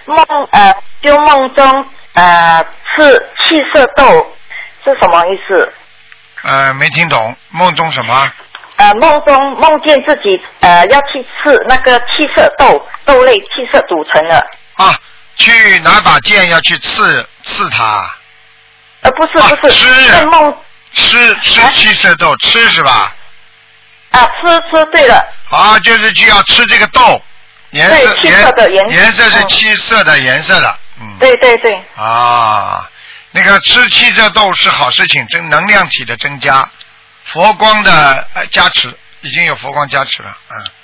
就梦中吃气色豆是什么意思？ 没听懂，梦中什么？ 梦中梦见自己要去吃那个气色豆类气色组成的。 啊，去拿把剑要去刺它。 不是， 吃梦吃气色豆，吃是吧？ 吃对了。 就是就要吃这个豆，颜色气色的颜色是气色的颜色的， 对。 那个吃气色豆是好事情，能量体的增加，佛光的加持，已经有佛光加持了，